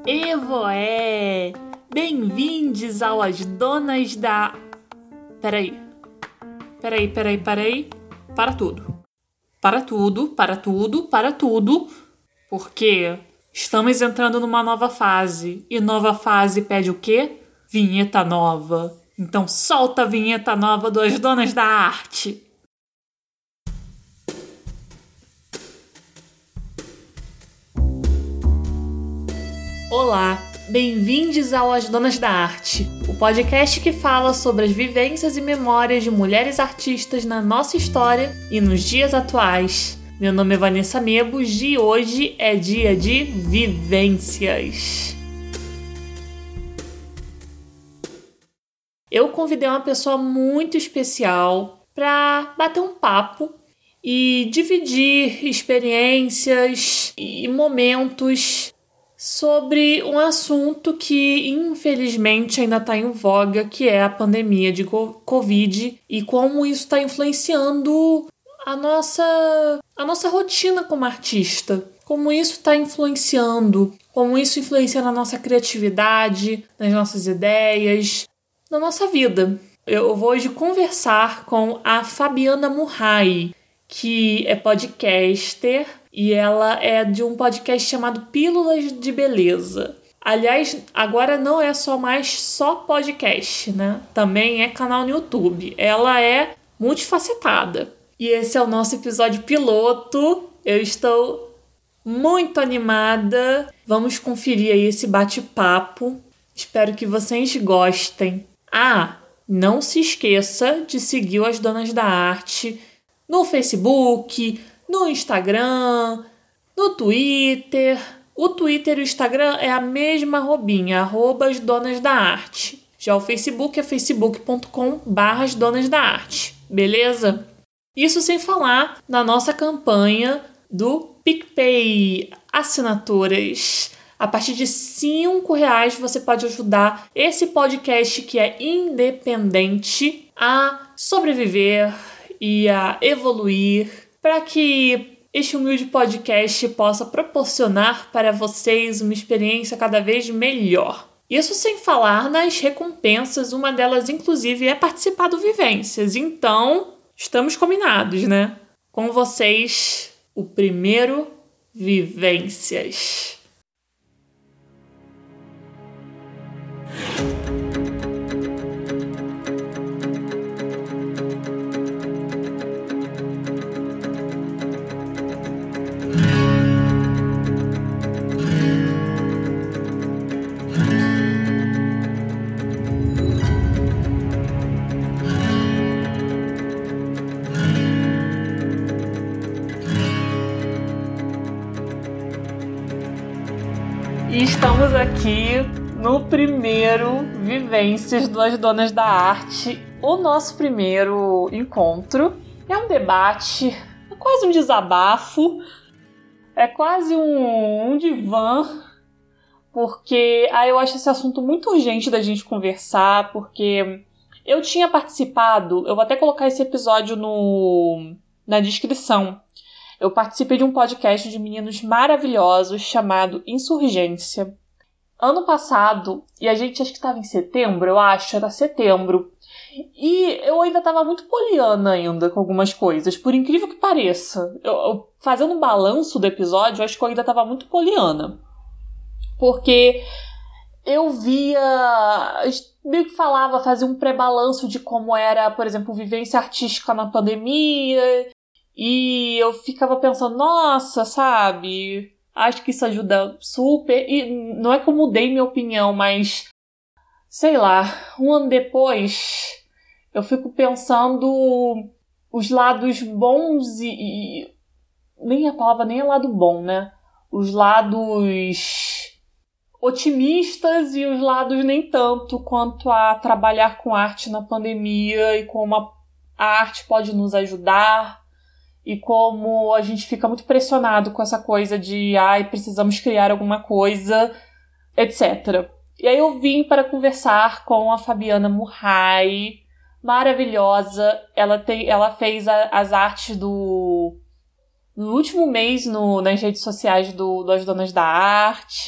Evoé! Bem-vindos ao As Donas da... Peraí. Para tudo. Porque estamos entrando numa nova fase. E nova fase pede o quê? Vinheta nova. Então solta a vinheta nova do As Donas da Arte. Olá, bem-vindos ao As Donas da Arte, o podcast que fala sobre as vivências e memórias de mulheres artistas na nossa história e nos dias atuais. Meu nome é Vanessa Mebos e hoje é dia de vivências. Eu convidei uma pessoa muito especial para bater um papo e dividir experiências e momentos sobre um assunto que, infelizmente, ainda está em voga, que é a pandemia de Covid e como isso está influenciando a nossa rotina como artista. Como isso está influenciando, como isso influencia na nossa criatividade, nas nossas ideias, na nossa vida. Eu vou hoje conversar com a Fabiana Murray, que é podcaster, e ela é de um podcast chamado Pílulas de Beleza. Aliás, agora não é só podcast, né? Também é canal no YouTube. Ela é multifacetada. E esse é o nosso episódio piloto. Eu estou muito animada. Vamos conferir aí esse bate-papo. Espero que vocês gostem. Não se esqueça de seguir As Donas da Arte no Facebook, no Instagram, no Twitter. O Twitter e o Instagram é a mesma arrobinha, @asdonasdaarte. Já o Facebook é facebook.com/asdonasdaarte, beleza? Isso sem falar na nossa campanha do PicPay, assinaturas. A partir de R$5 você pode ajudar esse podcast que é independente a sobreviver e a evoluir, para que este humilde podcast possa proporcionar para vocês uma experiência cada vez melhor. Isso sem falar nas recompensas, uma delas inclusive é participar do Vivências. Então, estamos combinados, né? Com vocês, o primeiro Vivências. E estamos aqui no primeiro Vivências do As Donas da Arte, o nosso primeiro encontro. É um debate, é quase um desabafo, é quase um divã, porque eu acho esse assunto muito urgente da gente conversar, porque eu tinha participado, eu vou até colocar esse episódio na descrição. Eu participei de um podcast de meninos maravilhosos chamado Insurgência. Ano passado, e a gente acho que estava em setembro, era setembro. E eu ainda estava muito poliana ainda com algumas coisas, por incrível que pareça. Eu fazendo um balanço do episódio, eu acho que eu ainda estava muito poliana. Porque eu meio que fazia um pré-balanço de como era, por exemplo, vivência artística na pandemia. E eu ficava pensando, nossa, sabe, acho que isso ajuda super. E não é que eu mudei minha opinião, mas, sei lá, um ano depois, eu fico pensando os lados bons e nem a palavra nem é lado bom, né? Os lados otimistas e os lados nem tanto quanto a trabalhar com arte na pandemia e como a arte pode nos ajudar. E como a gente fica muito pressionado com essa coisa de precisamos criar alguma coisa, etc. E aí eu vim para conversar com a Fabiana Murray, maravilhosa. Ela fez as artes no último mês nas redes sociais do As Donas da Arte.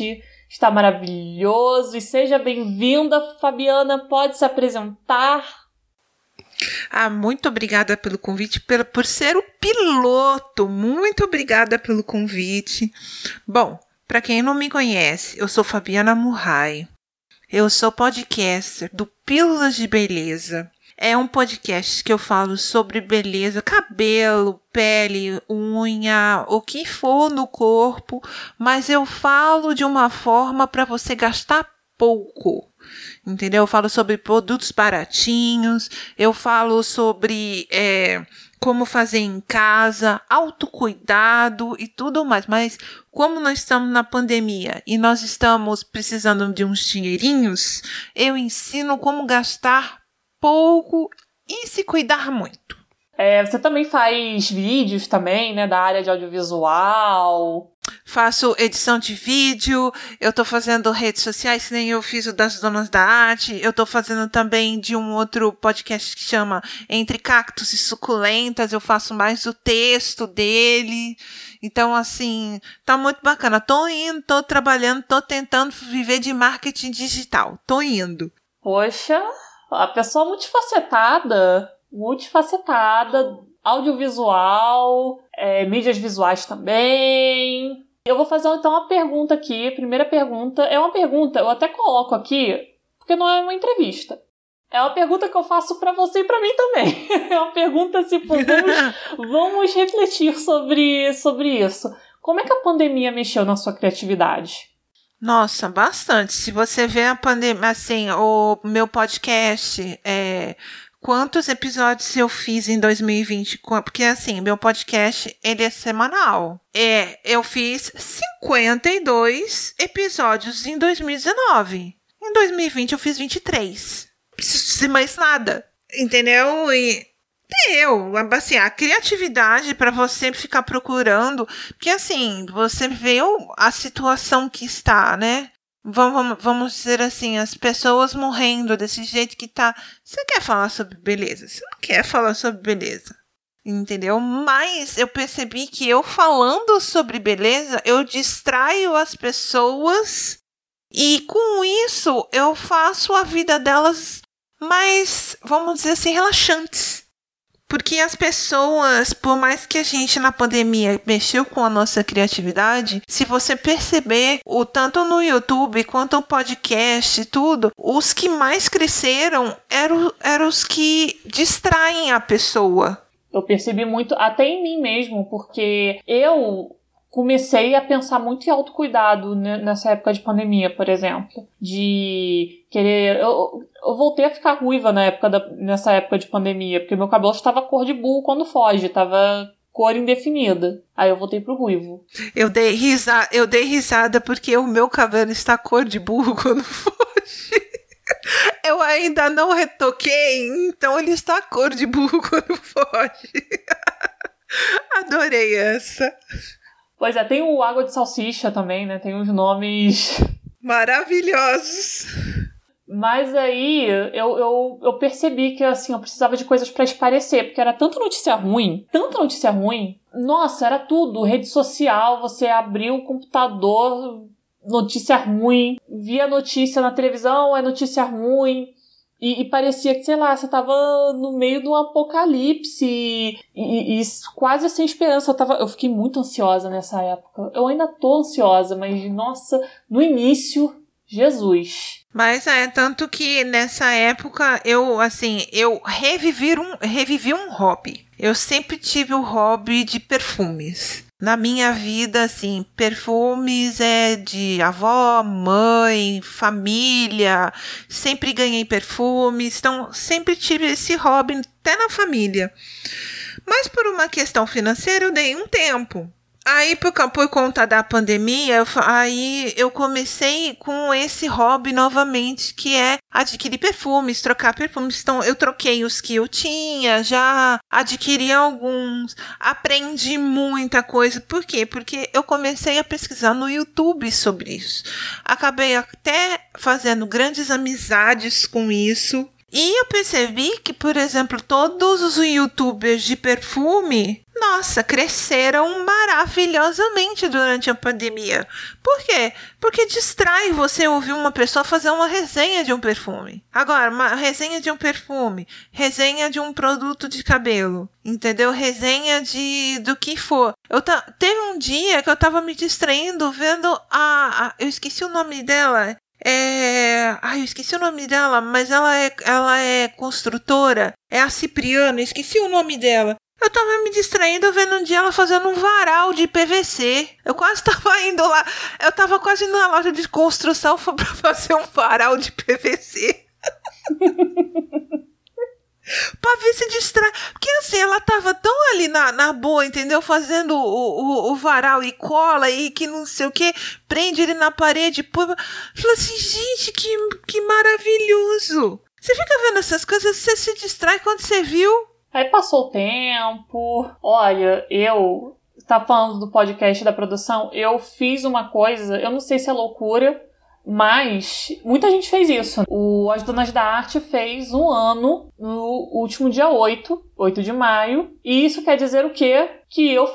está maravilhoso. E seja bem-vinda, Fabiana, pode se apresentar? Muito obrigada pelo convite, por ser o piloto. Muito obrigada pelo convite. Bom, para quem não me conhece, eu sou Fabiana Murray. Eu sou podcaster do Pílulas de Beleza. É um podcast que eu falo sobre beleza, cabelo, pele, unha, o que for no corpo, mas eu falo de uma forma para você gastar pouco, entendeu? Eu falo sobre produtos baratinhos, eu falo sobre como fazer em casa, autocuidado e tudo mais, mas como nós estamos na pandemia e nós estamos precisando de uns dinheirinhos, eu ensino como gastar pouco e se cuidar muito. Você também faz vídeos também, né, da área de audiovisual? Faço edição de vídeo, eu tô fazendo redes sociais, que nem eu fiz o das Donas da Arte, eu tô fazendo também de um outro podcast que chama Entre Cactos e Suculentas, eu faço mais o texto dele, então assim, tá muito bacana, tô indo, tô trabalhando, tô tentando viver de marketing digital, tô indo. Poxa, a pessoa multifacetada, audiovisual, mídias visuais também. Eu vou fazer então uma pergunta aqui. A primeira pergunta é uma pergunta, eu até coloco aqui, porque não é uma entrevista. É uma pergunta que eu faço pra você e pra mim também. É uma pergunta tipo, vamos refletir sobre isso. Como é que a pandemia mexeu na sua criatividade? Nossa, bastante. Se você vê a pandemia, assim, o meu podcast, quantos episódios eu fiz em 2020? Porque, assim, meu podcast, ele é semanal. Eu fiz 52 episódios em 2019. Em 2020 eu fiz 23. Não preciso dizer mais nada. Entendeu? E assim, a criatividade para você ficar procurando, porque assim, você vê a situação que está, né? Vamos dizer assim, as pessoas morrendo desse jeito que tá. Você quer falar sobre beleza? Você não quer falar sobre beleza, entendeu? Mas eu percebi que eu falando sobre beleza, eu distraio as pessoas e com isso eu faço a vida delas mais, vamos dizer assim, relaxantes. Porque as pessoas, por mais que a gente na pandemia mexeu com a nossa criatividade, se você perceber, tanto no YouTube quanto no podcast e tudo, os que mais cresceram eram os que distraem a pessoa. Eu percebi muito, até em mim mesmo, porque eu comecei a pensar muito em autocuidado nessa época de pandemia, por exemplo. De querer... Eu voltei a ficar ruiva nessa época de pandemia, porque meu cabelo estava cor de burro quando foge, estava cor indefinida. Aí eu voltei pro ruivo. Eu dei risada porque o meu cabelo está cor de burro quando foge. Eu ainda não retoquei, então ele está cor de burro quando foge. Adorei essa. Pois é, tem o Água de Salsicha também, né? Tem uns nomes... maravilhosos. Mas aí eu percebi que assim, eu precisava de coisas pra esparecer, porque era tanta notícia ruim. Nossa, era tudo. Rede social, você abriu o computador, notícia ruim. Via notícia na televisão, é notícia ruim. E parecia que, sei lá, você tava no meio de um apocalipse e quase sem esperança. Eu fiquei muito ansiosa nessa época. Eu ainda tô ansiosa, mas, nossa, no início, Jesus. Mas tanto que nessa época eu revivi um hobby. Eu sempre tive o hobby de perfumes. Na minha vida, assim, perfumes de avó, mãe, família, sempre ganhei perfumes, então sempre tive esse hobby até na família. Mas por uma questão financeira eu dei um tempo. Aí, por conta da pandemia, eu comecei com esse hobby novamente, que é adquirir perfumes, trocar perfumes. Então, eu troquei os que eu tinha, já adquiri alguns, aprendi muita coisa. Por quê? Porque eu comecei a pesquisar no YouTube sobre isso. Acabei até fazendo grandes amizades com isso. E eu percebi que, por exemplo, todos os youtubers de perfume nossa, cresceram maravilhosamente durante a pandemia. Por quê? Porque distrai você ouvir uma pessoa fazer uma resenha de um perfume. Agora, uma resenha de um perfume, resenha de um produto de cabelo, entendeu? Resenha do que for. Teve um dia que eu tava me distraindo vendo eu esqueci o nome dela. Eu esqueci o nome dela, mas ela é construtora. É a Cipriano, esqueci o nome dela. Eu tava me distraindo vendo um dia ela fazendo um varal de PVC. Eu quase tava indo lá. Eu tava quase indo na loja de construção pra fazer um varal de PVC. Pra ver se distrai. Porque assim, ela tava tão ali na boa, entendeu? Fazendo o varal e cola e que não sei o que. Prende ele na parede. Falei assim, gente, que maravilhoso. Você fica vendo essas coisas, você se distrai quando você viu. Aí passou o tempo. Olha, eu... Você tá falando do podcast da produção? Eu fiz uma coisa, eu não sei se é loucura, mas muita gente fez isso. As Donas da Arte fez 1 ano no último dia 8 de maio. E isso quer dizer o quê? Que eu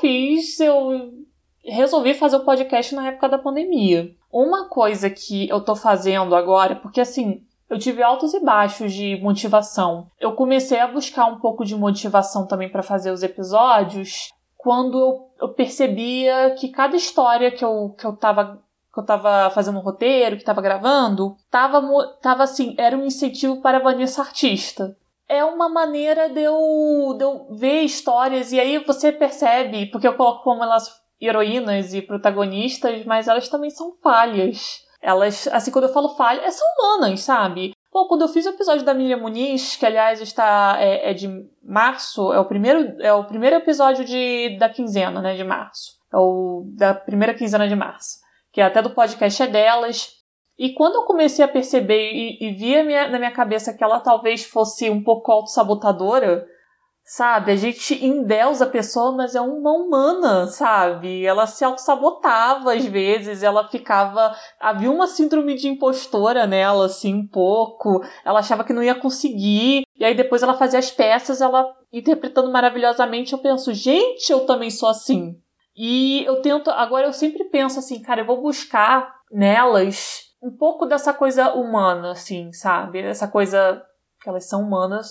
resolvi fazer o podcast na época da pandemia. Uma coisa que eu tô fazendo agora, porque assim... Eu tive altos e baixos de motivação. Eu comecei a buscar um pouco de motivação também para fazer os episódios quando eu percebia que cada história que eu tava fazendo um roteiro, que tava gravando, tava assim, era um incentivo para a Vanessa artista. É uma maneira de eu ver histórias e aí você percebe, porque eu coloco como elas heroínas e protagonistas, mas elas também são falhas. Elas, assim, quando eu falo falha, são humanas, sabe? Bom, quando eu fiz o episódio da Miriam Muniz, que aliás é de março, é o primeiro episódio da quinzena, né, de março. Da primeira quinzena de março. Que até do podcast é delas. E quando eu comecei a perceber e via na minha cabeça que ela talvez fosse um pouco autossabotadora, sabe? A gente endeusa a pessoa, mas é uma humana, sabe? Ela se autossabotava às vezes, havia uma síndrome de impostora nela, assim, um pouco. Ela achava que não ia conseguir, e aí depois ela fazia as peças, ela interpretando maravilhosamente, eu penso, gente, eu também sou assim. E agora eu sempre penso assim, cara, eu vou buscar nelas um pouco dessa coisa humana, assim, sabe? Essa coisa... elas são humanas,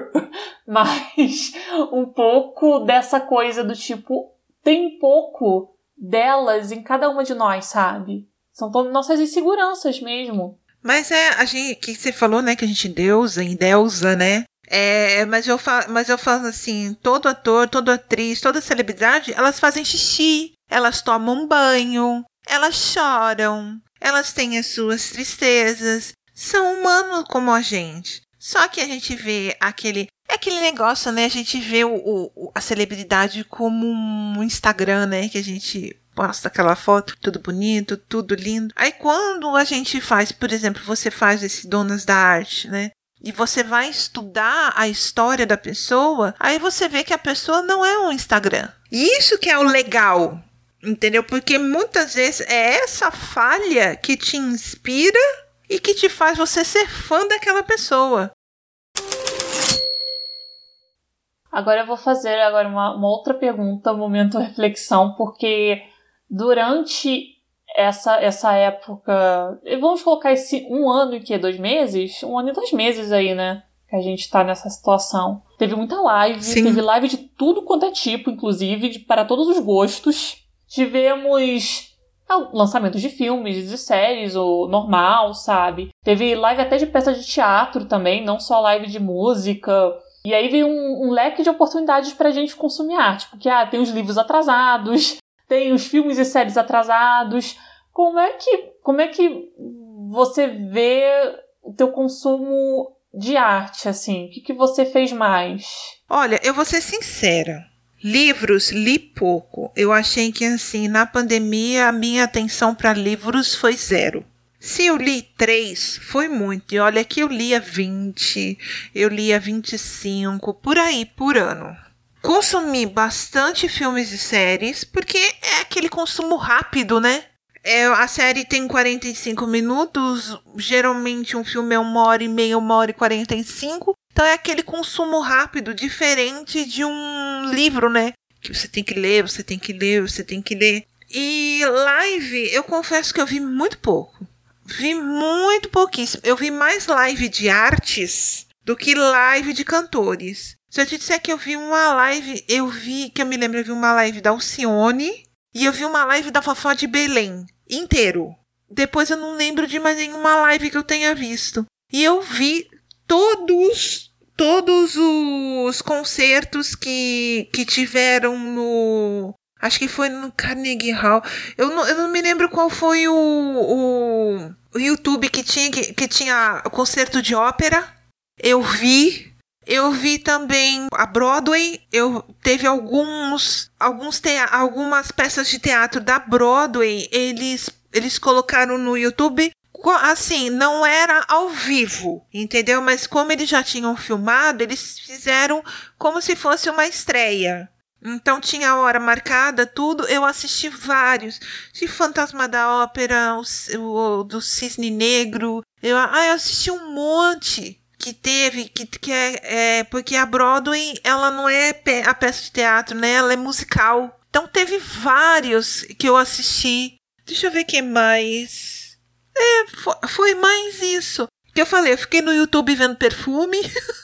mas um pouco dessa coisa do tipo, tem um pouco delas em cada uma de nós, sabe? São todas nossas inseguranças mesmo. Mas a gente, que você falou, né, que a gente endeusa, né? Mas eu falo assim, todo ator, toda atriz, toda celebridade, elas fazem xixi, elas tomam banho, elas choram, elas têm as suas tristezas, são humanos como a gente. Só que a gente vê aquele negócio, né? A gente vê a celebridade como um Instagram, né? Que a gente posta aquela foto, tudo bonito, tudo lindo. Aí quando a gente faz, por exemplo, você faz esse Donas da Arte, né? E você vai estudar a história da pessoa, aí você vê que a pessoa não é um Instagram. E isso que é o legal, entendeu? Porque muitas vezes é essa falha que te inspira e que te faz você ser fã daquela pessoa. Agora eu vou fazer uma outra pergunta, um momento de reflexão, porque durante essa época, vamos colocar esse 1 ano e 2 meses? 1 ano e 2 meses aí, né? Que a gente tá nessa situação. Teve muita live, Sim. Teve live de tudo quanto é tipo, inclusive, para todos os gostos. Tivemos lançamentos de filmes, de séries, o normal, sabe? Teve live até de peças de teatro também, não só live de música. E aí veio um leque de oportunidades pra gente consumir arte. Porque tem os livros atrasados, tem os filmes e séries atrasados. Como é que você vê o teu consumo de arte, assim? O que você fez mais? Olha, eu vou ser sincera. Livros, li pouco. Eu achei que, assim, na pandemia, a minha atenção para livros foi 0. Se eu li 3, foi muito. E olha que eu lia 20, eu lia 25, por aí, por ano. Consumi bastante filmes e séries, porque é aquele consumo rápido, né? A série tem 45 minutos, geralmente um filme é 1h30, 1h45. Então é aquele consumo rápido, diferente de um livro, né? que você tem que ler, você tem que ler, você tem que ler. E live, eu confesso que eu vi muito pouco. Vi muito pouquíssimo. Eu vi mais live de artes do que live de cantores. Se eu te disser que eu vi uma live, eu me lembro, eu vi uma live da Alcione e eu vi uma live da Fafá de Belém, inteiro. Depois eu não lembro de mais nenhuma live que eu tenha visto. E eu vi todos os concertos que tiveram no... Acho que foi no Carnegie Hall. Eu não me lembro qual foi o YouTube que tinha concerto de ópera. Eu vi também a Broadway. Teve algumas peças de teatro da Broadway. Eles colocaram no YouTube. Assim, não era ao vivo, entendeu? Mas como eles já tinham filmado, eles fizeram como se fosse uma estreia. Então tinha a hora marcada, tudo. Eu assisti vários. De Fantasma da Ópera, o do Cisne Negro. Eu assisti um monte que teve, porque a Broadway, ela não é a peça de teatro, né? Ela é musical. Então teve vários que eu assisti. Deixa eu ver o que mais. Foi mais isso. Que eu falei, eu fiquei no YouTube vendo perfume.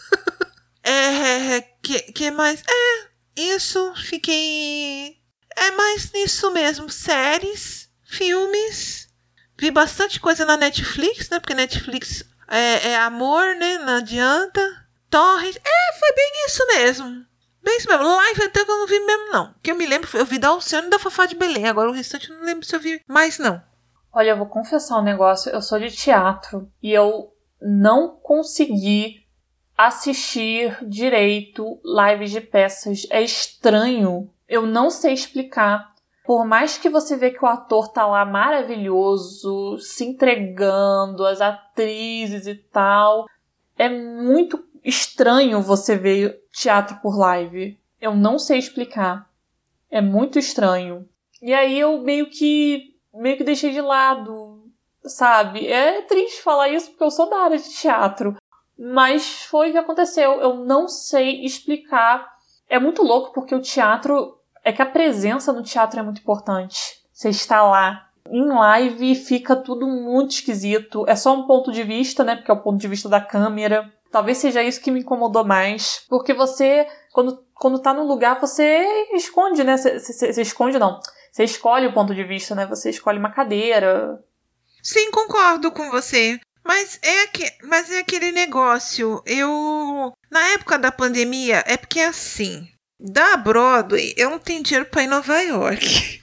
Que mais? Isso, fiquei... É mais nisso mesmo. Séries, filmes. Vi bastante coisa na Netflix, né? Porque Netflix é amor, né? Não adianta. Torrent. Foi bem isso mesmo. Bem isso mesmo. Live até que eu não vi mesmo, não. Que eu me lembro, eu vi da Alcione e da Fafá de Belém. Agora o restante eu não lembro se eu vi mais, não. Olha, eu vou confessar um negócio. Eu sou de teatro e eu não consegui assistir direito lives de peças. É estranho. Eu não sei explicar. Por mais que você vê que o ator tá lá maravilhoso, se entregando, as atrizes e tal, é muito estranho você ver teatro por live. Eu não sei explicar. É muito estranho. E aí eu meio que deixei de lado, sabe? É triste falar isso porque eu sou da área de teatro. Mas foi o que aconteceu. Eu não sei explicar. É muito louco porque o teatro... É que a presença no teatro é muito importante. Você está lá. Em live fica tudo muito esquisito. É só um ponto de vista, né? Porque é o ponto de vista da câmera. Talvez seja isso que me incomodou mais. Porque você, quando tá num lugar, você esconde, né? Você esconde, não. Você escolhe o ponto de vista, né? Você escolhe uma cadeira. Sim, concordo com você. Mas é aquele negócio. Na época da pandemia, é porque assim, da Broadway, eu não tenho dinheiro pra ir em Nova York.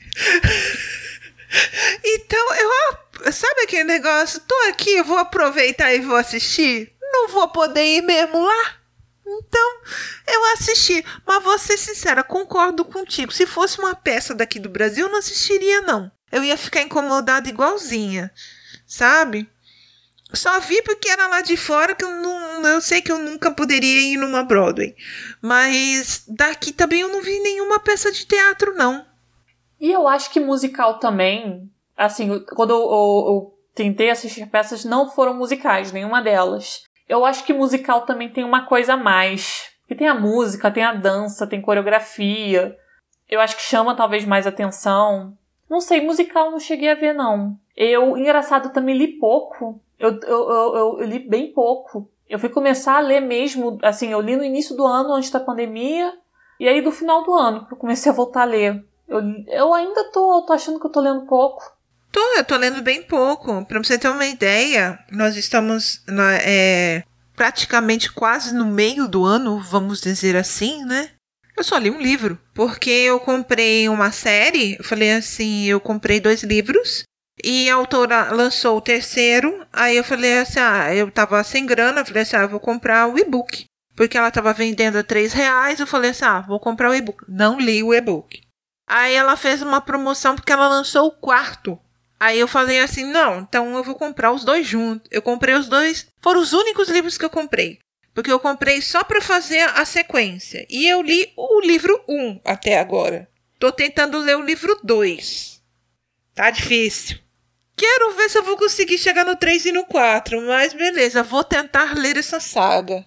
Então, sabe aquele negócio? Tô aqui, eu vou aproveitar e vou assistir. Não vou poder ir mesmo lá. Então, eu assisti. Mas vou ser sincera, concordo contigo. Se fosse uma peça daqui do Brasil, eu não assistiria, não. Eu ia ficar incomodada igualzinha, sabe? Só vi porque era lá de fora, que eu sei que eu nunca poderia ir numa Broadway. Mas daqui também eu não vi nenhuma peça de teatro, não. E eu acho que musical também, assim, quando eu tentei assistir peças, não foram musicais, nenhuma delas. Eu acho que musical também tem uma coisa a mais. Porque tem a música, tem a dança, tem coreografia. Eu acho que chama talvez mais atenção. Não sei, musical não cheguei a ver, não. Engraçado, também li pouco. Eu li bem pouco. Eu fui começar a ler mesmo, assim, eu li no início do ano, antes da pandemia, e aí do final do ano, que eu comecei a voltar a ler. Eu ainda tô achando que eu tô lendo pouco. Eu tô lendo bem pouco. Pra você ter uma ideia, nós estamos praticamente quase no meio do ano, vamos dizer assim, né? Eu só li um livro, porque eu comprei uma série, eu comprei 2 livros, e a autora lançou o 3º, aí eu falei assim, eu tava sem grana, eu falei assim, eu vou comprar o e-book, porque ela tava vendendo a R$3, eu falei assim, vou comprar o e-book. Não li o e-book. Aí ela fez uma promoção porque ela lançou o 4º. Aí eu falei assim, não, então eu vou comprar os 2 juntos. Eu comprei os 2, foram os únicos livros que eu comprei. Porque eu comprei só pra fazer a sequência. E eu li o livro 1 até agora. Tô tentando ler o livro 2. Tá difícil. Quero ver se eu vou conseguir chegar no 3 e no 4, mas beleza, vou tentar ler essa saga.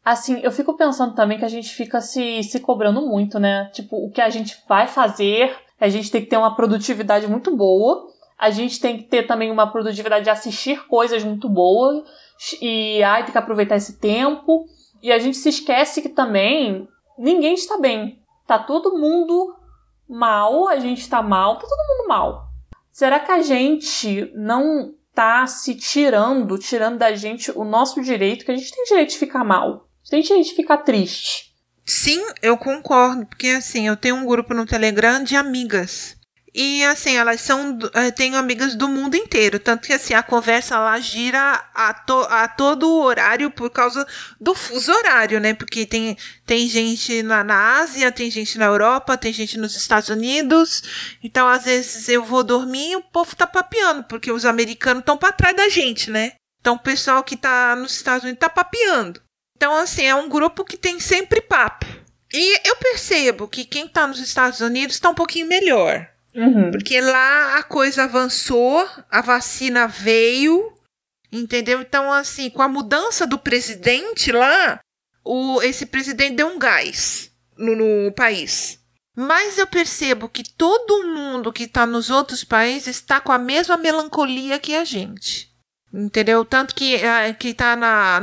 Assim, eu fico pensando também que a gente fica se cobrando muito, né? Tipo, o que a gente vai fazer, a gente tem que ter uma produtividade muito boa, a gente tem que ter também uma produtividade de assistir coisas muito boas, e tem que aproveitar esse tempo, e a gente se esquece que também ninguém está bem. Tá todo mundo mal, a gente tá mal, tá todo mundo mal. Será que a gente não tá se tirando da gente o nosso direito, que a gente tem direito de ficar mal? A gente tem direito de ficar triste. Sim, eu concordo, porque assim, eu tenho um grupo no Telegram de amigas. E assim, elas tenho amigas do mundo inteiro, tanto que assim, a conversa lá gira a todo o horário por causa do fuso horário, né? Porque tem gente na Ásia, tem gente na Europa, tem gente nos Estados Unidos. Então, às vezes eu vou dormir e o povo tá papeando, porque os americanos estão para trás da gente, né? Então, o pessoal que tá nos Estados Unidos tá papeando. Então, assim, é um grupo que tem sempre papo. E eu percebo que quem tá nos Estados Unidos tá um pouquinho melhor. Uhum. Porque lá a coisa avançou, a vacina veio, entendeu? Então, assim, com a mudança do presidente lá, esse presidente deu um gás no país. Mas eu percebo que todo mundo que está nos outros países está com a mesma melancolia que a gente. Entendeu? Tanto que tá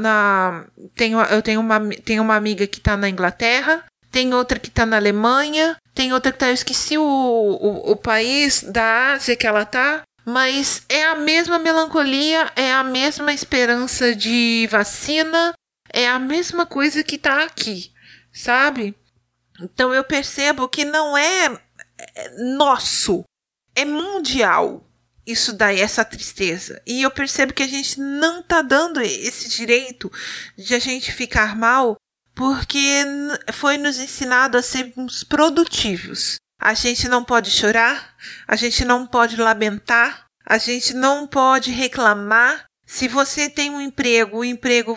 eu tenho uma amiga que está na Inglaterra, tem outra que está na Alemanha, tem outra que eu esqueci o país da Ásia que ela tá, mas é a mesma melancolia, é a mesma esperança de vacina, é a mesma coisa que tá aqui, sabe? Então eu percebo que não é nosso, é mundial isso daí, essa tristeza. E eu percebo que a gente não tá dando esse direito de a gente ficar mal, porque foi nos ensinado a sermos produtivos. A gente não pode chorar, a gente não pode lamentar, a gente não pode reclamar. Se você tem um emprego, o emprego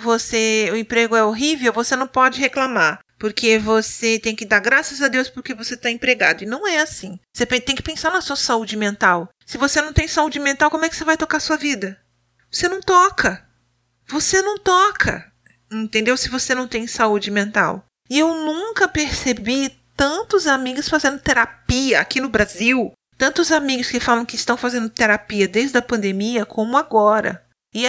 é horrível, você não pode reclamar, porque você tem que dar graças a Deus porque você está empregado. E não é assim. Você tem que pensar na sua saúde mental. Se você não tem saúde mental, como é que você vai tocar a sua vida? Você não toca. Você não toca. Entendeu? Se você não tem saúde mental. E eu nunca percebi tantos amigos fazendo terapia aqui no Brasil. Tantos amigos que falam que estão fazendo terapia desde a pandemia como agora.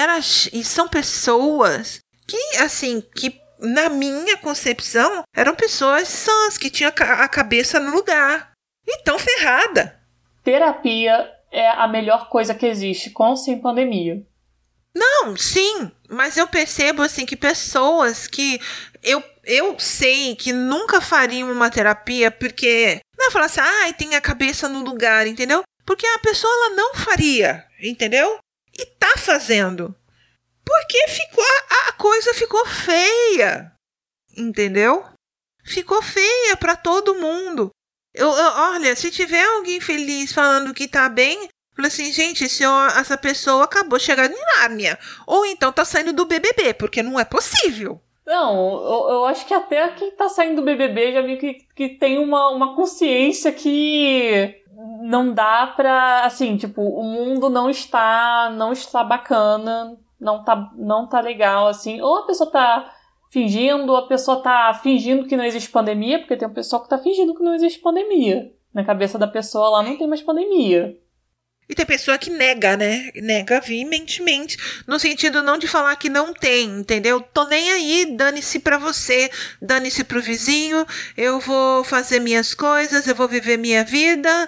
E são pessoas que, assim, que na minha concepção eram pessoas sãs, que tinham a cabeça no lugar. E tão ferrada. Terapia é a melhor coisa que existe, com ou sem pandemia. Não, sim, mas eu percebo assim que pessoas que eu sei que nunca fariam uma terapia porque não é falar assim, tem a cabeça no lugar, entendeu? Porque a pessoa ela não faria, entendeu? E tá fazendo. Porque a coisa ficou feia, entendeu? Ficou feia pra todo mundo. Olha, se tiver alguém feliz falando que tá bem, fala assim, gente, essa pessoa acabou de chegar em Nárnia. Ou então tá saindo do BBB, porque não é possível. Não, eu acho que até quem tá saindo do BBB já vi que tem uma consciência que não dá pra, assim, tipo, o mundo não está bacana, não tá legal, assim. Ou a pessoa tá fingindo, ou a pessoa tá fingindo que não existe pandemia, porque tem um pessoal que tá fingindo que não existe pandemia. Na cabeça da pessoa lá não tem mais pandemia. E tem pessoa que nega, né? Nega veementemente. No sentido não de falar que não tem, entendeu? Tô nem aí, dane-se pra você, dane-se pro vizinho, eu vou fazer minhas coisas, eu vou viver minha vida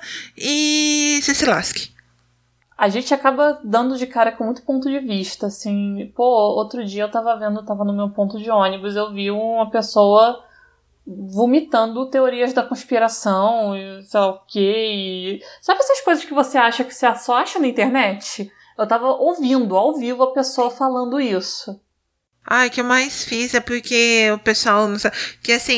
e se lasque. A gente acaba dando de cara com muito ponto de vista, assim. Pô, outro dia eu tava no meu ponto de ônibus, eu vi uma pessoa vomitando teorias da conspiração e sei lá o quê. Sabe essas coisas que você acha que você só acha na internet? Eu tava ouvindo ao vivo a pessoa falando isso. Ai, que eu mais fiz é porque o pessoal não sabe. Que assim,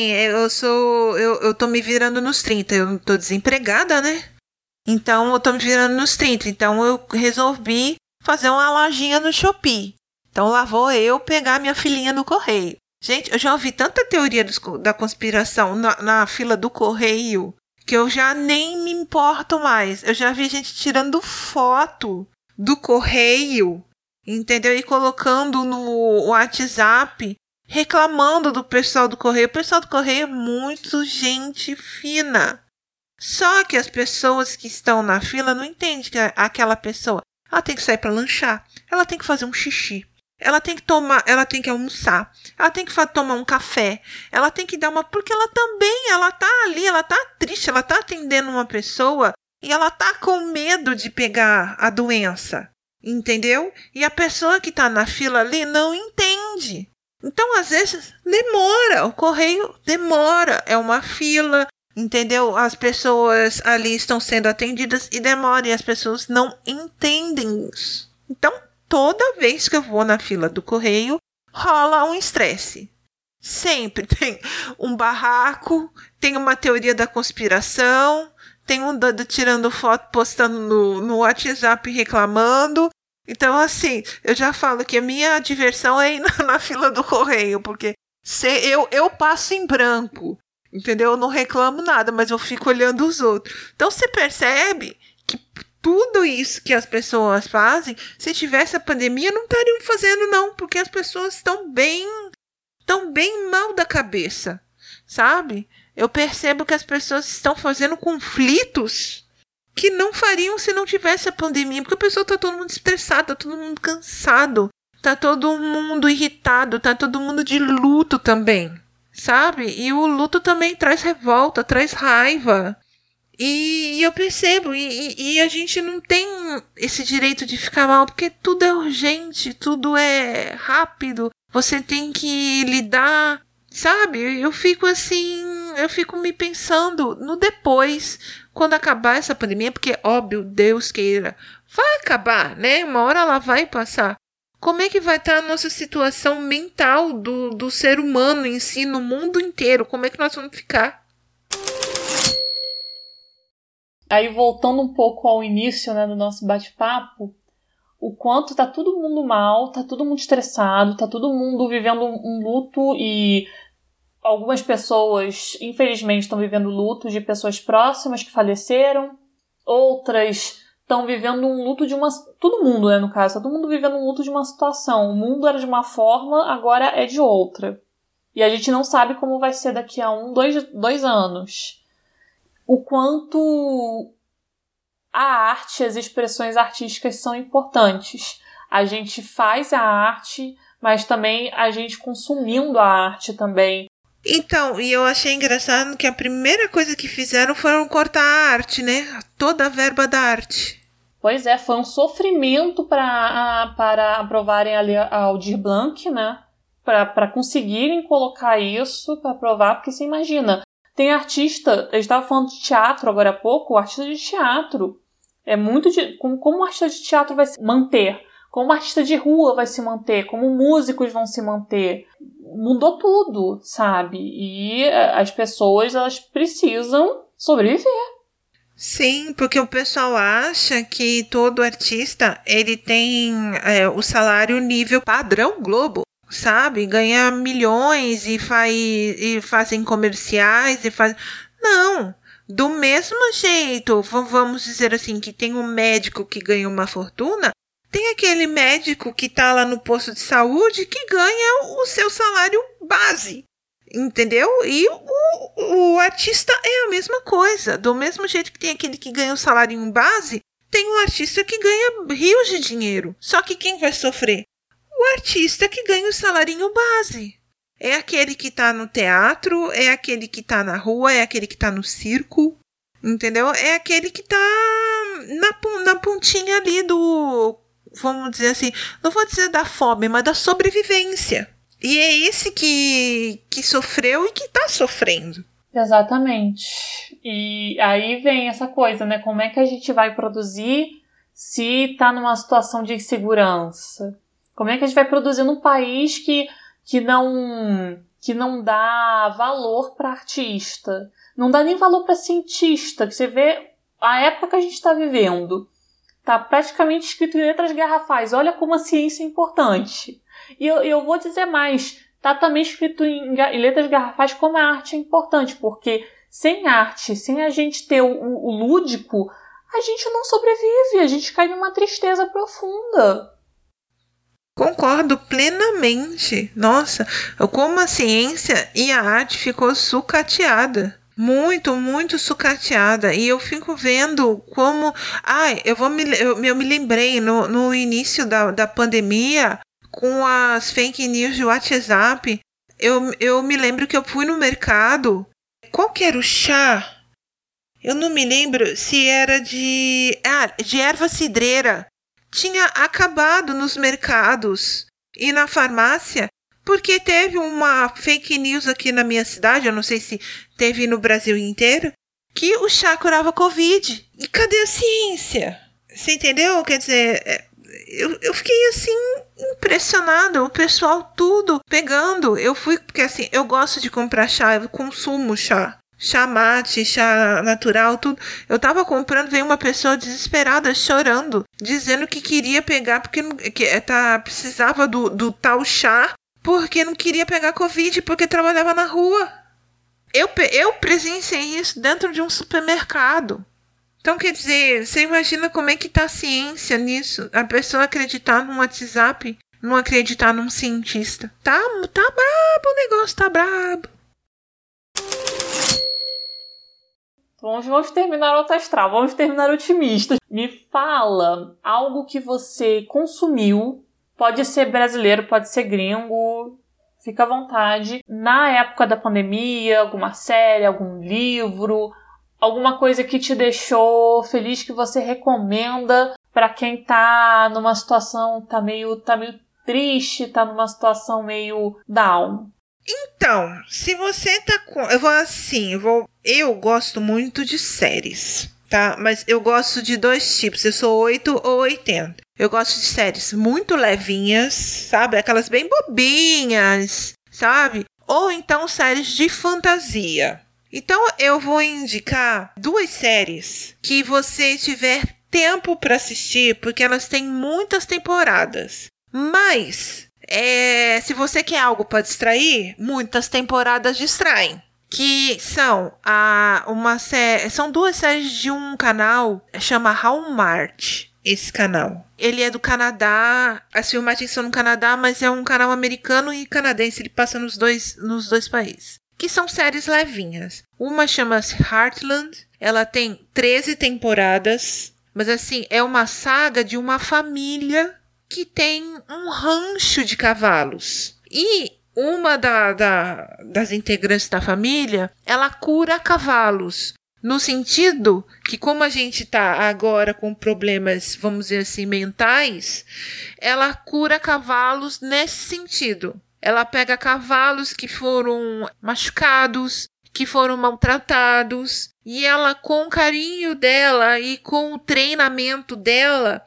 eu tô me virando nos 30, eu tô desempregada, né? Então eu tô me virando nos 30. Então eu resolvi fazer uma lojinha no Shopee. Então lá vou eu pegar minha filhinha no correio. Gente, eu já ouvi tanta teoria da conspiração na fila do correio que eu já nem me importo mais. Eu já vi gente tirando foto do correio, entendeu? E colocando no WhatsApp reclamando do pessoal do correio. O pessoal do correio é muito gente fina. Só que as pessoas que estão na fila não entendem que aquela pessoa, ela tem que sair para lanchar, ela tem que fazer um xixi, ela tem que almoçar, ela tem que tomar um café, ela tem que dar porque ela tá ali, ela tá triste, ela tá atendendo uma pessoa e ela tá com medo de pegar a doença, entendeu? E a pessoa que tá na fila ali não entende. Então, às vezes, demora, o correio demora, é uma fila, entendeu? As pessoas ali estão sendo atendidas e demora, e as pessoas não entendem isso. Então, toda vez que eu vou na fila do correio, rola um estresse. Sempre tem um barraco, tem uma teoria da conspiração, tem um doido tirando foto, postando no WhatsApp reclamando. Então, assim, eu já falo que a minha diversão é ir na fila do correio, porque eu passo em branco, entendeu? Eu não reclamo nada, mas eu fico olhando os outros. Então, você percebe que tudo isso que as pessoas fazem, se tivesse a pandemia, não estariam fazendo, não, porque as pessoas estão bem mal da cabeça, sabe? Eu percebo que as pessoas estão fazendo conflitos que não fariam se não tivesse a pandemia, porque a pessoa tá todo mundo estressado, tá todo mundo cansado, tá todo mundo irritado, tá todo mundo de luto também, sabe? E o luto também traz revolta, traz raiva. E eu percebo, e a gente não tem esse direito de ficar mal, porque tudo é urgente, tudo é rápido, você tem que lidar, sabe? Eu fico me pensando no depois, quando acabar essa pandemia, porque, óbvio, Deus queira, vai acabar, né? Uma hora ela vai passar. Como é que vai estar a nossa situação mental do ser humano em si, no mundo inteiro? Como é que nós vamos ficar? Aí, voltando um pouco ao início, né, do nosso bate-papo, o quanto tá todo mundo mal, tá todo mundo estressado, tá todo mundo vivendo um luto, e algumas pessoas, infelizmente, estão vivendo luto de pessoas próximas que faleceram, outras estão vivendo um luto de uma... Todo mundo, né, no caso, tá todo mundo vivendo um luto de uma situação. O mundo era de uma forma, agora é de outra. E a gente não sabe como vai ser daqui a 2 anos. O quanto a arte, as expressões artísticas são importantes. A gente faz a arte, mas também a gente consumindo a arte também. Então, e eu achei engraçado que a primeira coisa que fizeram foram cortar a arte, né? Toda a verba da arte. Pois é, foi um sofrimento para aprovarem ali a Aldir Blanc, né? Para conseguirem colocar isso, para aprovar, porque você imagina... Tem artista, eu estava falando de teatro agora há pouco, o artista de teatro é muito... Como o artista de teatro vai se manter? Como o artista de rua vai se manter? Como músicos vão se manter? Mudou tudo, sabe? E as pessoas, elas precisam sobreviver. Sim, porque o pessoal acha que todo artista, ele tem o salário nível padrão Globo. Sabe, ganha milhões e fazem comerciais Não, do mesmo jeito, vamos dizer assim, que tem um médico que ganha uma fortuna, tem aquele médico que tá lá no posto de saúde que ganha o seu salário base, entendeu? E o artista é a mesma coisa, do mesmo jeito que tem aquele que ganha o salário base, tem o artista que ganha rios de dinheiro, só que quem vai sofrer? O artista que ganha o salarinho base. É aquele que tá no teatro, é aquele que tá na rua, é aquele que tá no circo, entendeu? É aquele que tá na pontinha ali vamos dizer assim, não vou dizer da fome, mas da sobrevivência. E é esse que sofreu e que tá sofrendo. Exatamente. E aí vem essa coisa, né? Como é que a gente vai produzir se tá numa situação de insegurança? Como é que a gente vai produzir num país que não dá valor para artista? Não dá nem valor para cientista, que você vê a época que a gente está vivendo. Tá praticamente escrito em letras garrafais. Olha como a ciência é importante. E eu vou dizer mais. Tá também escrito em letras garrafais como a arte é importante. Porque sem arte, sem a gente ter o lúdico, a gente não sobrevive. A gente cai numa tristeza profunda. Concordo plenamente. Nossa, como a ciência e a arte ficou sucateada. Muito, muito sucateada. E eu fico vendo como... eu me lembrei no início da pandemia, com as fake news de WhatsApp. Eu me lembro que eu fui no mercado. Qual que era o chá? Eu não me lembro se era de erva cidreira. Tinha acabado nos mercados e na farmácia, porque teve uma fake news aqui na minha cidade, eu não sei se teve no Brasil inteiro, que o chá curava Covid. E cadê a ciência? Você entendeu? Quer dizer, eu fiquei assim, impressionada. O pessoal tudo pegando. Eu fui, porque assim, eu gosto de comprar chá, eu consumo chá. Chá mate, chá natural, tudo. Eu tava comprando, veio uma pessoa desesperada, chorando, dizendo que queria pegar, porque precisava do tal chá, porque não queria pegar Covid, porque trabalhava na rua. Eu presenciei isso dentro de um supermercado. Então, quer dizer, você imagina como é que tá a ciência nisso? A pessoa acreditar num WhatsApp, não acreditar num cientista. Tá brabo, o negócio tá brabo. Vamos terminar o alto astral, vamos terminar otimista. Me fala algo que você consumiu, pode ser brasileiro, pode ser gringo, fica à vontade. Na época da pandemia, alguma série, algum livro, alguma coisa que te deixou feliz, que você recomenda para quem tá numa situação, tá meio triste, tá numa situação meio down. Então, se você tá com... Eu gosto muito de séries, tá? Mas eu gosto de dois tipos. Eu sou 8 ou 80. Eu gosto de séries muito levinhas, sabe? Aquelas bem bobinhas, sabe? Ou então séries de fantasia. Então, eu vou indicar 2 séries que você tiver tempo para assistir, porque elas têm muitas temporadas. Mas... se você quer algo para distrair, muitas temporadas distraem. Que são são 2 séries de um canal, chama Hallmark, esse canal. Ele é do Canadá, as filmagens são no Canadá, mas é um canal americano e canadense, ele passa nos dois países. Que são séries levinhas. Uma chama-se Heartland, ela tem 13 temporadas, mas assim, é uma saga de uma família que tem um rancho de cavalos. E uma das integrantes da família, ela cura cavalos. No sentido que, como a gente está agora com problemas, vamos dizer assim, mentais, ela cura cavalos nesse sentido. Ela pega cavalos que foram machucados, que foram maltratados, e ela, com o carinho dela e com o treinamento dela,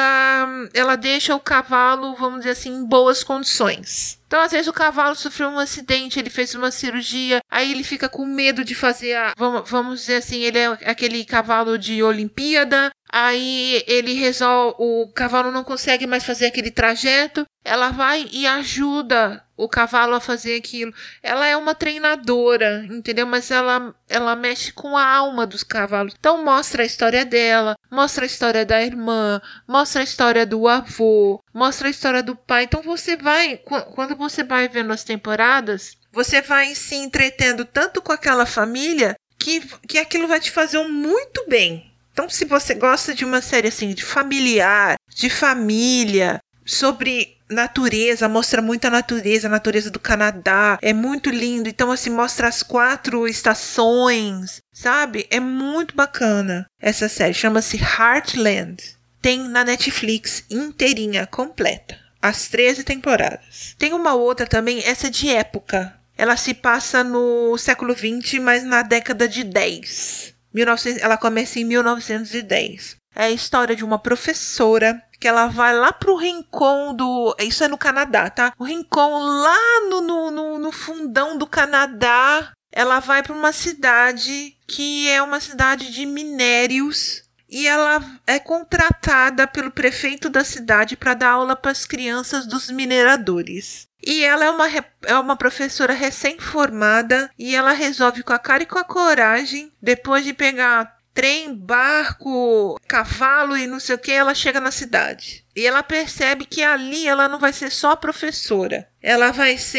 ela deixa o cavalo, vamos dizer assim, em boas condições. Então, às vezes, o cavalo sofreu um acidente, ele fez uma cirurgia, aí ele fica com medo de fazer vamos dizer assim, ele é aquele cavalo de Olimpíada, aí ele resolve, o cavalo não consegue mais fazer aquele trajeto, ela vai e ajuda o cavalo a fazer aquilo. Ela é uma treinadora, entendeu? Mas ela mexe com a alma dos cavalos. Então mostra a história dela, mostra a história da irmã, mostra a história do avô, mostra a história do pai. Então quando você vai vendo as temporadas, você vai se entretendo tanto com aquela família que aquilo vai te fazer muito bem. Então, se você gosta de uma série assim, de familiar, de família, sobre natureza, mostra muita natureza, a natureza do Canadá, é muito lindo. Então, assim, mostra as 4 estações, sabe? É muito bacana essa série, chama-se Heartland. Tem na Netflix inteirinha, completa, as 13 temporadas. Tem uma outra também, essa de época. Ela se passa no século XX, mas na década de 10. Ela começa em 1910. É a história de uma professora que ela vai lá pro rincão isso é no Canadá, tá? O rincão lá no fundão do Canadá. Ela vai para uma cidade que é uma cidade de minérios. E ela é contratada pelo prefeito da cidade para dar aula para as crianças dos mineradores. E ela é uma professora recém-formada e ela resolve, com a cara e com a coragem, depois de pegar trem, barco, cavalo e não sei o que, ela chega na cidade. E ela percebe que ali ela não vai ser só professora. Ela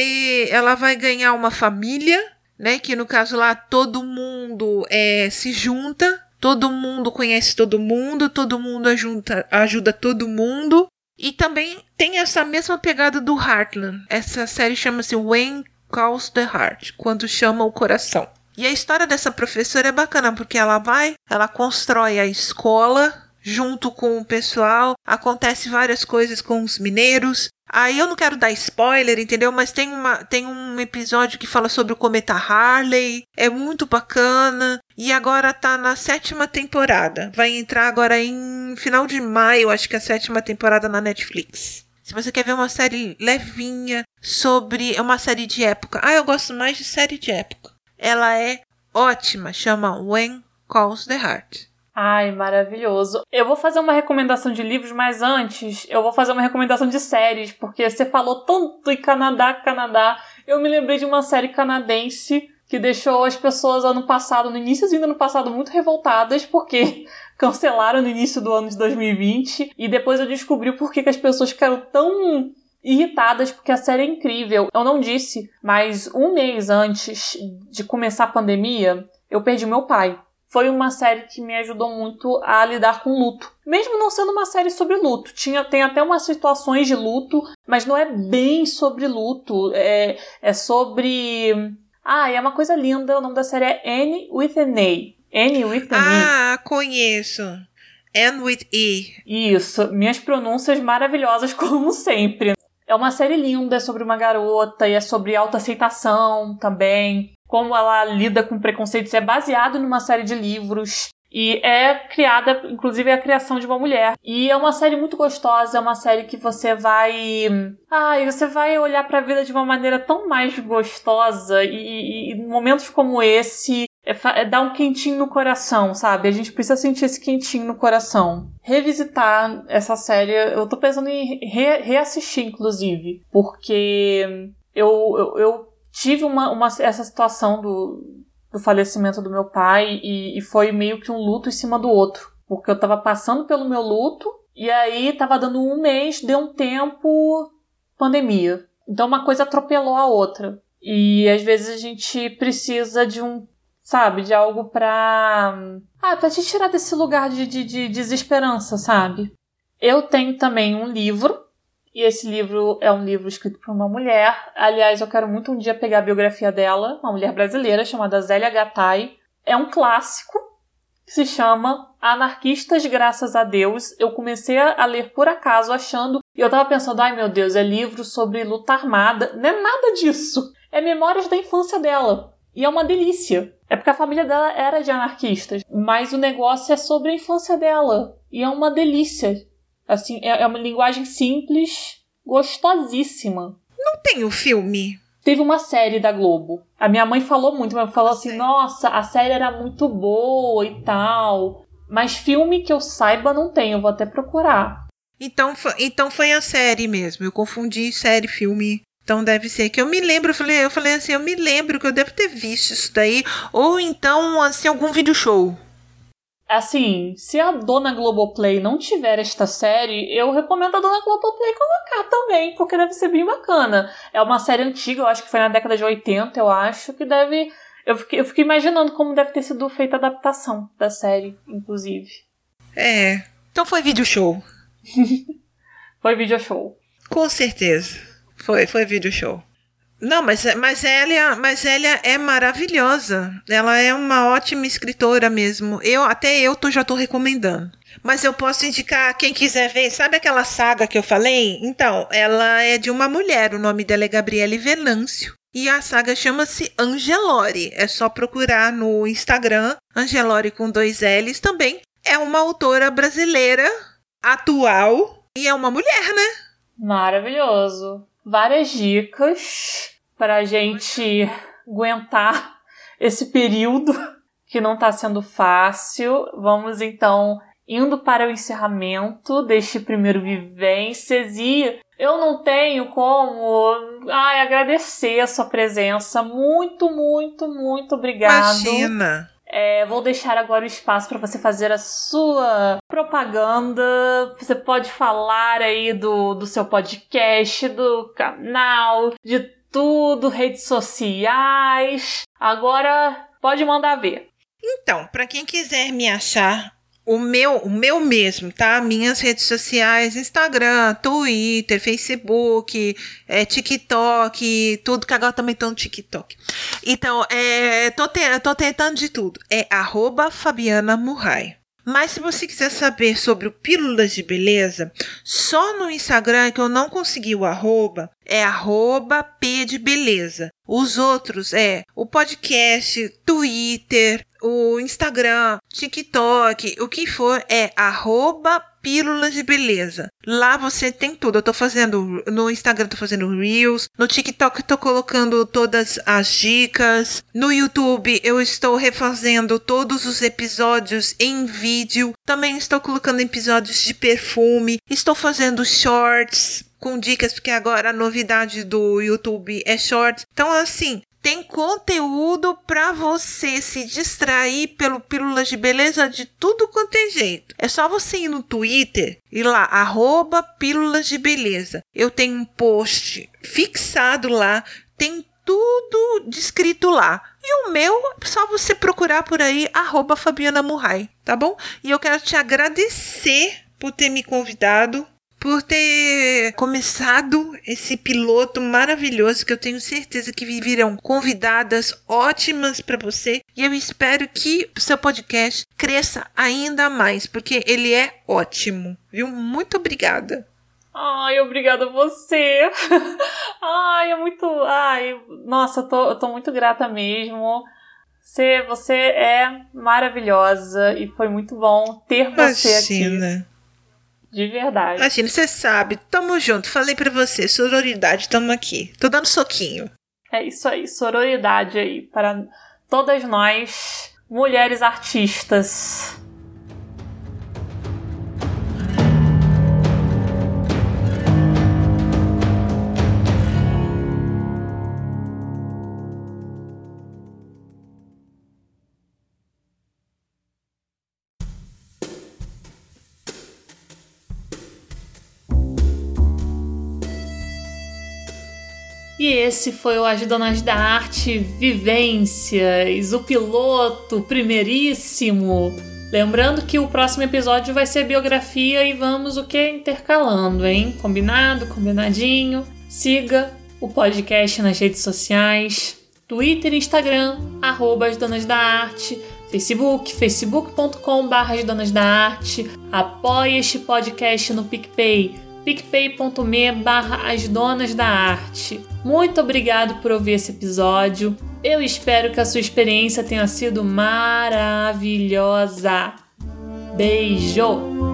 vai ganhar uma família, né? Que no caso lá todo mundo se junta, todo mundo conhece todo mundo ajuda todo mundo. E também tem essa mesma pegada do Heartland. Essa série chama-se When Calls the Heart, quando chama o coração. E a história dessa professora é bacana, porque ela constrói a escola junto com o pessoal, acontece várias coisas com os mineiros. Aí eu não quero dar spoiler, entendeu? Mas tem um episódio que fala sobre o cometa Harley, é muito bacana. E agora tá na 7ª temporada. Vai entrar agora em final de maio, acho que a 7ª temporada na Netflix. Se você quer ver uma série levinha é uma série de época. Eu gosto mais de série de época. Ela é ótima, chama When Calls the Heart. Ai, maravilhoso. Eu vou fazer uma recomendação de livros, mas antes eu vou fazer uma recomendação de séries, porque você falou tanto em Canadá. Eu me lembrei de uma série canadense que deixou as pessoas no iníciozinho do ano passado, muito revoltadas, porque cancelaram no início do ano de 2020, e depois eu descobri por que as pessoas ficaram tão irritadas, porque a série é incrível. Eu não disse, mas um mês antes de começar a pandemia, eu perdi meu pai. Foi uma série que me ajudou muito a lidar com luto. Mesmo não sendo uma série sobre luto. Tem até umas situações de luto, mas não é bem sobre luto. É sobre... é uma coisa linda. O nome da série é Anne with an A. Anne with an E. Conheço. Anne with E. Isso. Minhas pronúncias maravilhosas, como sempre. É uma série linda, é sobre uma garota e é sobre autoaceitação também. Como ela lida com preconceitos, é baseado numa série de livros e é criada, inclusive é a criação de uma mulher. E é uma série muito gostosa, é uma série que você vai olhar pra vida de uma maneira tão mais gostosa e momentos como esse dá um quentinho no coração, sabe? A gente precisa sentir esse quentinho no coração. Revisitar essa série, eu tô pensando em reassistir, inclusive, porque eu tive essa situação do falecimento do meu pai e foi meio que um luto em cima do outro. Porque eu tava passando pelo meu luto e aí tava dando um mês, deu um tempo, pandemia. Então uma coisa atropelou a outra. E às vezes a gente precisa de de algo pra te tirar desse lugar de desesperança, sabe? Eu tenho também um livro. E esse livro é um livro escrito por uma mulher. Aliás, eu quero muito um dia pegar a biografia dela, uma mulher brasileira chamada Zélia Gattai. É um clássico que se chama Anarquistas Graças a Deus. Eu comecei a ler por acaso achando... E eu tava pensando, meu Deus, é livro sobre luta armada. Não é nada disso. É memórias da infância dela. E é uma delícia. É porque a família dela era de anarquistas. Mas o negócio é sobre a infância dela. E é uma delícia. Assim, é uma linguagem simples, gostosíssima. Não tem o filme? Teve uma série da Globo. A minha mãe falou muito, mas falou assim, nossa, a série era muito boa e tal. Mas filme que eu saiba não tem, eu vou até procurar. Então foi a série mesmo, eu confundi série e filme. Então deve ser que eu me lembro, eu falei assim, eu me lembro que eu devo ter visto isso daí. Ou então, assim, algum vídeo show. Assim, se a dona Globoplay não tiver esta série, eu recomendo a dona Globoplay colocar também, porque deve ser bem bacana. É uma série antiga, eu acho que foi na década de 80, eu acho, que deve... Eu fiquei imaginando como deve ter sido feita a adaptação da série, inclusive. Então foi vídeo show. Foi vídeo show. Com certeza. Foi vídeo show. Não, mas Zélia é maravilhosa. Ela é uma ótima escritora mesmo. Já tô recomendando. Mas eu posso indicar, quem quiser ver, sabe aquela saga que eu falei? Então, ela é de uma mulher, o nome dela é Gabriele Venâncio. E a saga chama-se Angelori. É só procurar no Instagram, Angelori com 2 L's também. É uma autora brasileira, atual, e é uma mulher, né? Maravilhoso. Várias dicas pra gente aguentar esse período que não tá sendo fácil. Vamos então indo para o encerramento deste primeiro Vivências e eu não tenho como agradecer a sua presença. Muito, muito, muito obrigado. Imagina! Vou deixar agora o espaço para você fazer a sua propaganda. Você pode falar aí do seu podcast, do canal, de tudo, redes sociais. Agora pode mandar ver. Então, para quem quiser me achar, o meu mesmo, tá? Minhas redes sociais, Instagram, Twitter, Facebook, TikTok, tudo, que agora também tô no TikTok. Então, tô tentando de tudo. É @FabianaMurray. Mas se você quiser saber sobre o Pílulas de Beleza, só no Instagram que eu não consegui o arroba, é @P de Beleza. Os outros o podcast, Twitter, o Instagram, TikTok, o que for, é @Pílulas de Beleza. Lá você tem tudo. Eu tô fazendo, no Instagram tô fazendo Reels, no TikTok tô colocando todas as dicas, no YouTube eu estou refazendo todos os episódios em vídeo, também estou colocando episódios de perfume, estou fazendo shorts com dicas, porque agora a novidade do YouTube é shorts. Então, assim, tem conteúdo pra você se distrair pelo Pílulas de Beleza de tudo quanto é jeito. É só você ir no Twitter e lá, @Pílulas de Beleza. Eu tenho um post fixado lá, tem tudo descrito lá. E o meu, é só você procurar por aí, @FabianaMurray, tá bom? E eu quero te agradecer por ter me convidado, por ter começado esse piloto maravilhoso, que eu tenho certeza que virão convidadas ótimas para você. E eu espero que o seu podcast cresça ainda mais, porque ele é ótimo, viu? Muito obrigada. Ai, obrigada a você. Nossa, eu tô muito grata mesmo. Você é maravilhosa e foi muito bom ter você aqui. De verdade. Imagina, você sabe, tamo junto, falei pra você, sororidade, tamo aqui. Tô dando soquinho. É isso aí, sororidade aí, para todas nós, mulheres artistas. E esse foi o As Donas da Arte Vivências, o piloto primeiríssimo. Lembrando que o próximo episódio vai ser biografia e vamos intercalando, hein? Combinado? Combinadinho? Siga o podcast nas redes sociais, Twitter e Instagram, @AsDonasDaArte, Facebook, facebook.com/AsDonasDaArte. Apoie este podcast no PicPay, picpay.me/AsDonasDaArte. Muito obrigado por ouvir esse episódio. Eu espero que a sua experiência tenha sido maravilhosa. Beijo!